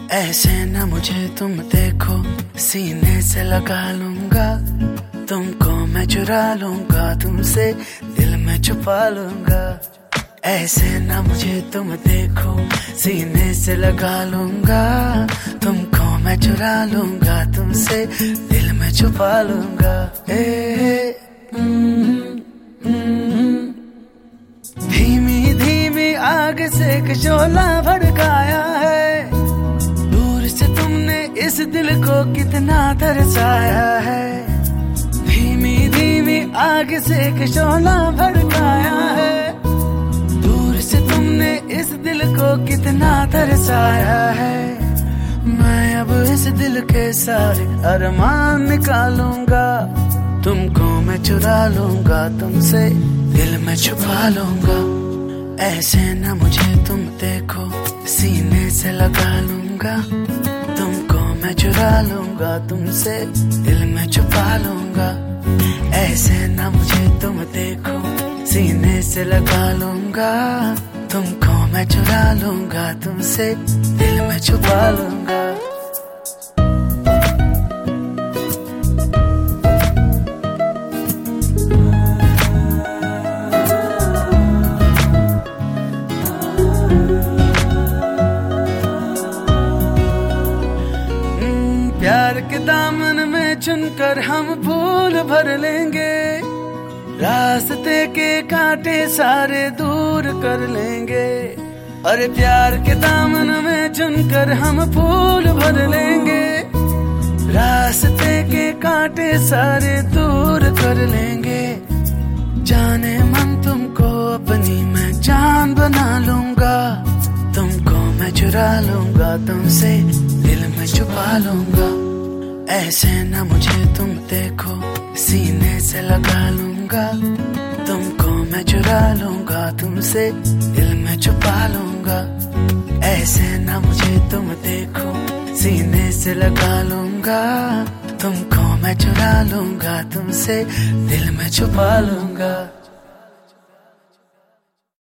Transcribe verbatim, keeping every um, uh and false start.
ऐसे न मुझे तुम देखो, सीने से लगा लूंगा तुमको, मैं चुरा लूंगा तुमसे, दिल में छुपा लूंगा। ऐसे न मुझे तुम देखो, सीने से लगा लूंगा तुमको, मैं चुरा लूंगा तुमसे, दिल में छुपा लूंगा। ए, धीमी धीमी आग से एक शोला भड़काया है, दूर से तुमने इस दिल को कितना तरसाया है। धीमी धीमी आग से एक शोला भड़काया है, दूर से तुमने इस दिल को कितना तरसाया है। मैं अब इस दिल के सारे अरमान निकालूंगा, तुमको मैं चुरा लूंगा तुमसे, दिल में छुपा लूंगा। ऐसे न मुझे तुम देखो, सीने से लगा लूंगा तुमको, मैं चुरा लूंगा तुमसे, दिल में छुपा लूंगा। ऐसे न मुझे तुम देखो, सीने से लगा लूंगा तुमको, मैं चुरा लूंगा तुमसे, दिल में छुपा लूंगा। प्यार के दामन में चुनकर हम फूल भर लेंगे, रास्ते के कांटे सारे दूर कर लेंगे। अरे प्यार के दामन में चुनकर हम फूल भर लेंगे, रास्ते के कांटे सारे दूर कर लेंगे। जाने मन तुमको अपनी मैं जान बना लूंगा, तुमको मैं चुरा लूंगा तुमसे, दिल में छुपा लूंगा। ऐसे न मुझे तुम देखो, सीने से लगा लूंगा तुमको, मैं चुरा लूंगा तुमसे, दिल में छुपा लूंगा। ऐसे न मुझे तुम देखो, सीने से लगा लूंगा तुमको, मैं चुरा लूंगा तुमसे, दिल में छुपा लूंगा।